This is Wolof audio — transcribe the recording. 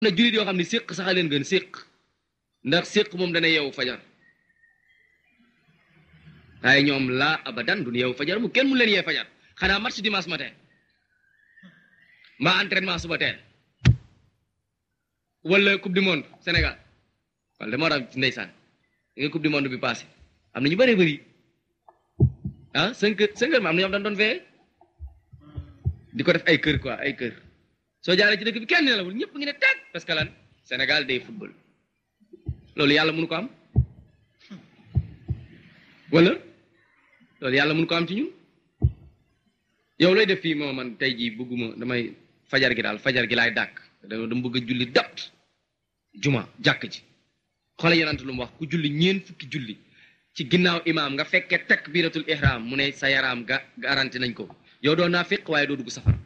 na julit yoo xam ne séq sax a leen gën séq ndax séq moom dana yeewu fajar waaye ñoom laa abadan du yeewu fajar mu kenn mu leen yee fajar xanaa match dimanche matin mbaa entraînement suba teel wala coupe du monde Sénégal wala moo tax ndeysaan nga coupe du monde bi passé am na ñu bëree bëri ah 5 heures ma am na ñoom dañ doon fee di ko def ay kër quoi ay kër soo jaaree ci dëkk bi kenn nelawul ñëpp ngi ne teg parce que lan Sénégal day football loolu yàlla mënu ko am wala loolu yàlla mënu ko am ci ñun yow looy def fii moo man tey jii bëgguma damay fajar gi daal fajar gi laay dàkk dama bëgg a julli dapt juma jàkk ji xoole yonent lu mu wax ku julli ñeent fukki julli ci ginnaaw imaam nga fekkee takbiratul ihram mu ne sa yaram garanti nañ ko yow doo naafiq waaye doo dugg safara